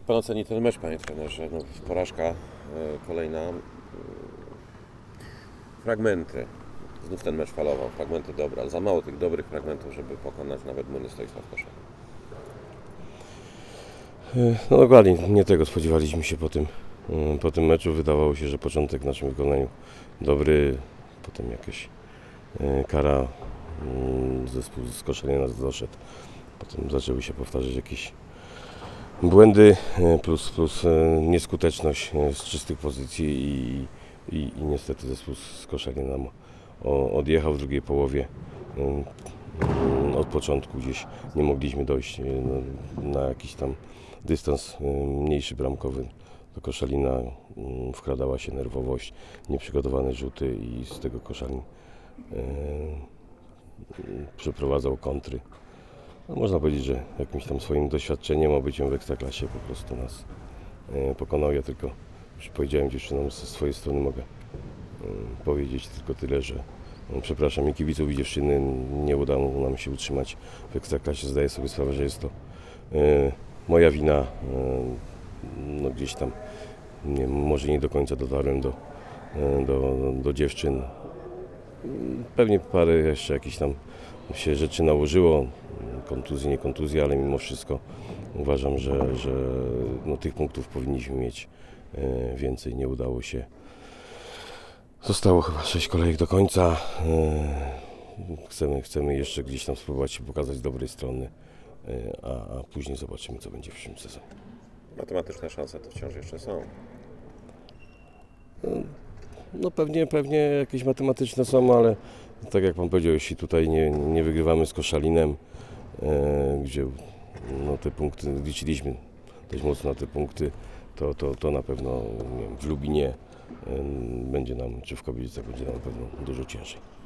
Jak pan oceni ten mecz, panie trenerze? No, porażka kolejna. Fragmenty. Znów ten mecz falował. Fragmenty dobre, ale za mało tych dobrych fragmentów, żeby pokonać nawet Młyny Stoisław Koszalin. No dokładnie, nie tego spodziewaliśmy się po tym meczu. Wydawało się, że początek w naszym wykonaniu dobry, potem jakaś kara, zespół z Koszalina nas doszedł. Potem zaczęły się powtarzać jakieś błędy plus nieskuteczność z czystych pozycji i niestety zespół z Koszalina nam odjechał w drugiej połowie. Od początku gdzieś nie mogliśmy dojść na jakiś tam dystans mniejszy bramkowy. Do Koszalina wkradała się nerwowość, nieprzygotowane rzuty i z tego Koszalin przeprowadzał kontry. No, można powiedzieć, że jakimś tam swoim doświadczeniem, obyciem w Ekstraklasie po prostu nas pokonał. Ja tylko już powiedziałem dziewczynom, ze swojej strony mogę powiedzieć tylko tyle, że przepraszam i kibiców i dziewczyny, nie udało nam się utrzymać w Ekstraklasie. Zdaję sobie sprawę, że jest to moja wina. No gdzieś tam może nie do końca dotarłem do dziewczyn. Pewnie parę jeszcze jakichś tam się rzeczy nałożyło, kontuzje, nie kontuzje, ale mimo wszystko uważam, że no, tych punktów powinniśmy mieć więcej. Nie udało się. Zostało chyba 6 kolejek do końca. Chcemy jeszcze gdzieś tam spróbować się pokazać z dobrej strony, a później zobaczymy, co będzie w przyszłym sezonie. Matematyczne szanse to wciąż jeszcze są. No pewnie jakieś matematyczne są, ale tak jak pan powiedział, jeśli tutaj nie wygrywamy z Koszalinem, gdzie no, te punkty liczyliśmy dość mocno na te punkty, to na pewno nie wiem, w Lubinie będzie nam, czy w Kobiecach będzie nam na pewno dużo ciężej.